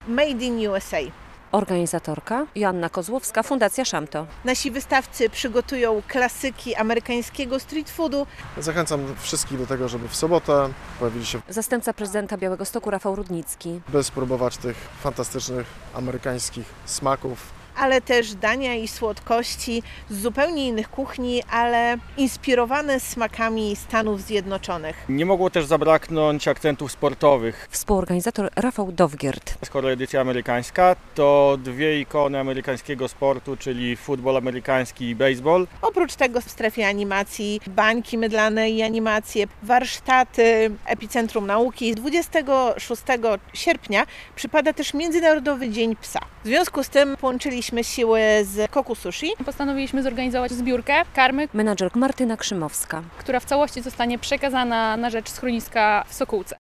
Made in USA. Organizatorka Joanna Kozłowska, Fundacja Szamto. Nasi wystawcy przygotują klasyki amerykańskiego street foodu. Zachęcam wszystkich do tego, żeby w sobotę pojawili się, Zastępca prezydenta Białegostoku Rafał Rudnicki. by spróbować tych fantastycznych amerykańskich smaków. Ale też dania i słodkości z zupełnie innych kuchni, ale inspirowane smakami Stanów Zjednoczonych. Nie mogło też zabraknąć akcentów sportowych. Współorganizator Rafał Dowgierd. Skoro edycja amerykańska, to dwie ikony amerykańskiego sportu, czyli futbol amerykański i baseball. Oprócz tego w strefie animacji bańki mydlane i animacje, warsztaty, epicentrum nauki. 26 sierpnia przypada też Międzynarodowy Dzień Psa. W związku z tym połączyliśmy siły z Koku Sushi. Postanowiliśmy zorganizować zbiórkę karmy, Menadżer Martyna Krzymowska. która w całości zostanie przekazana na rzecz schroniska w Sokółce.